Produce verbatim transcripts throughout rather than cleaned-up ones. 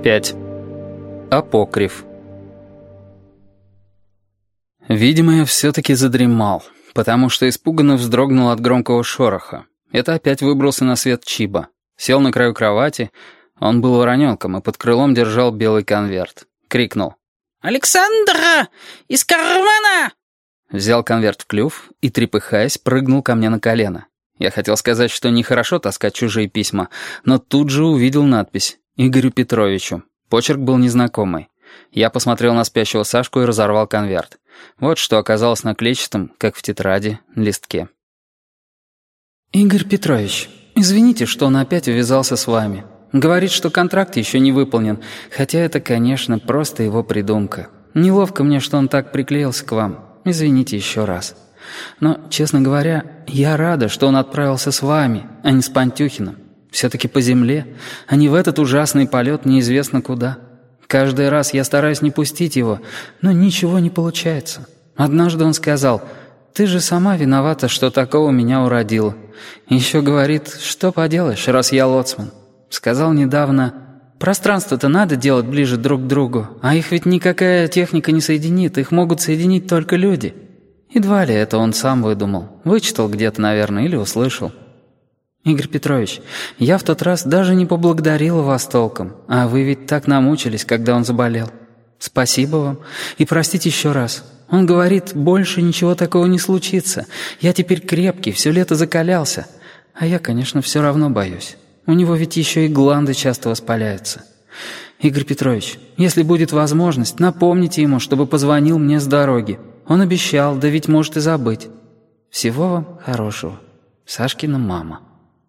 пять. Апокриф. Видимо, я все-таки задремал, потому что испуганно вздрогнул от громкого шороха. Это опять выбрался на свет Чиба. Сел на краю кровати. Он был вороненком и под крылом держал белый конверт. Крикнул: «Александра! Из кармана!» Взял конверт в клюв и, трепыхаясь, прыгнул ко мне на колено. Я хотел сказать, что нехорошо таскать чужие письма, но тут же увидел надпись «Игорю Петровичу». Почерк был незнакомый. Я посмотрел на спящего Сашку и разорвал конверт. Вот что оказалось на клетчатом, как в тетради, листке. «Игорь Петрович, извините, что он опять увязался с вами. Говорит, что контракт еще не выполнен, хотя это, конечно, просто его придумка. Неловко мне, что он так приклеился к вам. Извините еще раз. Но, честно говоря, я рада, что он отправился с вами, а не с Пантюхиным. Все-таки по земле, а не в этот ужасный полет неизвестно куда. Каждый раз я стараюсь не пустить его, но ничего не получается. Однажды он сказал: «Ты же сама виновата, что такого меня уродила». Еще говорит: «Что поделаешь, раз я лоцман». Сказал недавно: «Пространство-то надо делать ближе друг к другу, а их ведь никакая техника не соединит, их могут соединить только люди». Едва ли это он сам выдумал. Вычитал где-то, наверное, или услышал. «Игорь Петрович, я в тот раз даже не поблагодарила вас толком, а вы ведь так намучились, когда он заболел. Спасибо вам и простите еще раз. Он говорит, больше ничего такого не случится. Я теперь крепкий, все лето закалялся. А я, конечно, все равно боюсь. У него ведь еще и гланды часто воспаляются. Игорь Петрович, если будет возможность, напомните ему, чтобы позвонил мне с дороги. Он обещал, да ведь может и забыть. Всего вам хорошего. Сашкина мама».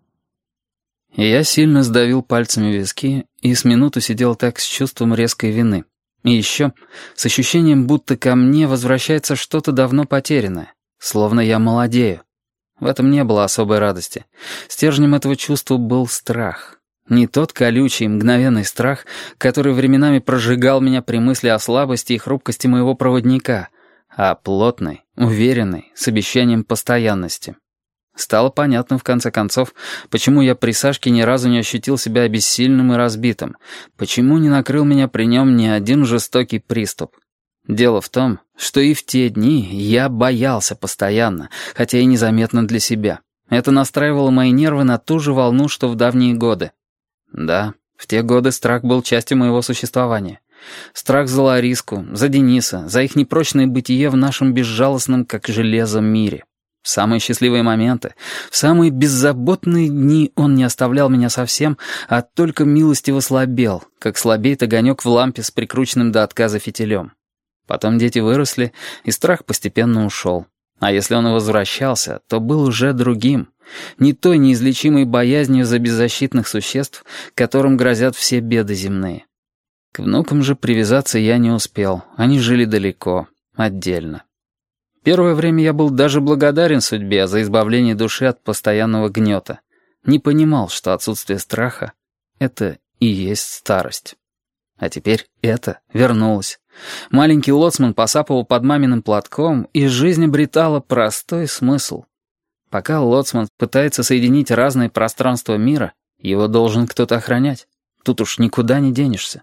И я сильно сдавил пальцами виски и с минуту сидел так с чувством резкой вины. И еще с ощущением, будто ко мне возвращается что-то давно потерянное, словно я молодею. В этом не было особой радости. Стержнем этого чувства был страх. Не тот колючий, мгновенный страх, который временами прожигал меня при мысли о слабости и хрупкости моего проводника, а плотный, уверенный, с обещанием постоянности. Стало понятно, в конце концов, почему я при Сашке ни разу не ощутил себя обессильным и разбитым, почему не накрыл меня при нем ни один жестокий приступ. Дело в том, что и в те дни я боялся постоянно, хотя и незаметно для себя. Это настраивало мои нервы на ту же волну, что в давние годы. Да, в те годы страх был частью моего существования. Страх за Лариску, за Дениса, за их непрочное бытие в нашем безжалостном, как железо, мире. В самые счастливые моменты, в самые беззаботные дни он не оставлял меня совсем, а только милостиво слабел, как слабеет огонек в лампе с прикрученным до отказа фитилем. Потом дети выросли, и страх постепенно ушел. А если он и возвращался, то был уже другим, не той неизлечимой боязнью за беззащитных существ, которым грозят все беды земные. К внукам же привязаться я не успел, они жили далеко, отдельно. Первое время я был даже благодарен судьбе за избавление души от постоянного гнета. Не понимал, что отсутствие страха — это и есть старость. А теперь это вернулось. Маленький лоцман посапывал под маминым платком, и жизнь обретала простой смысл. Пока лоцман пытается соединить разные пространства мира, его должен кто-то охранять. Тут уж никуда не денешься.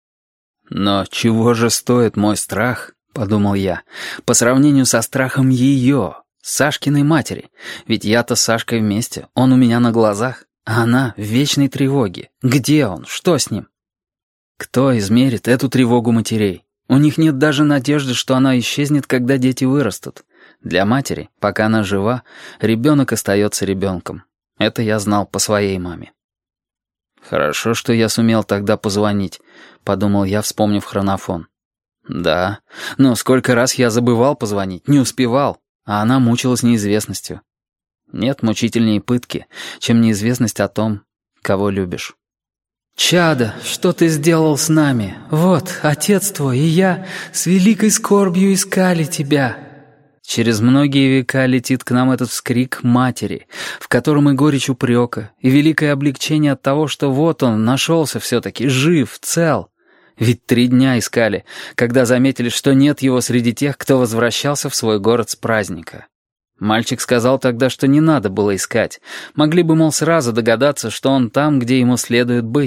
Но чего же стоит мой страх, подумал я, по сравнению со страхом ее, Сашкиной матери. Ведь я-то с Сашкой вместе, он у меня на глазах, а она в вечной тревоге. Где он? Что с ним? Кто измерит эту тревогу матерей? У них нет даже надежды, что она исчезнет, когда дети вырастут. Для матери, пока она жива, ребенок остается ребенком. Это я знал по своей маме. «Хорошо, что я сумел тогда позвонить», — подумал я, вспомнив хронофон. «Да, но сколько раз я забывал позвонить, не успевал, а она мучилась неизвестностью. Нет мучительней пытки, чем неизвестность о том, кого любишь». «Чадо, что ты сделал с нами? Вот, отец твой и я с великой скорбью искали тебя». Через многие века летит к нам этот вскрик матери, в котором и горечь упрека, и великое облегчение от того, что вот он нашелся все-таки, жив, цел. Ведь три дня искали, когда заметили, что нет его среди тех, кто возвращался в свой город с праздника. Мальчик сказал тогда, что не надо было искать. Могли бы, мол, сразу догадаться, что он там, где ему следует быть.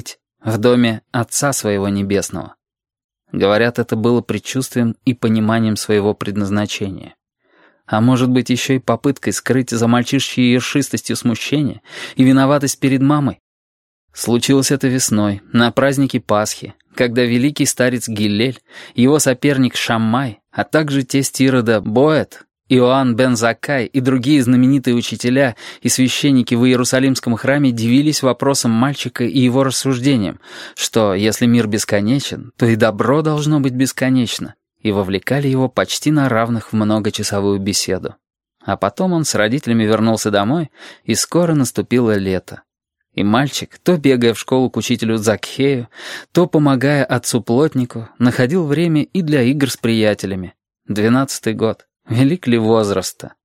в доме Отца Своего Небесного. Говорят, это было предчувствием и пониманием своего предназначения. А может быть, еще и попыткой скрыть за мальчишечьей ершистостью смущение и виноватость перед мамой? Случилось это весной, на празднике Пасхи, когда великий старец Гиллель, его соперник Шаммай, а также тесть Ирода Боэт, Иоанн бен Заккай и другие знаменитые учителя и священники в Иерусалимском храме дивились вопросам мальчика и его рассуждениям, что если мир бесконечен, то и добро должно быть бесконечно, и вовлекали его почти на равных в многочасовую беседу. А потом он с родителями вернулся домой, и скоро наступило лето. И мальчик, то бегая в школу к учителю Закхею, то помогая отцу-плотнику, находил время и для игр с приятелями. Двенадцатый год. Велик ли возраста?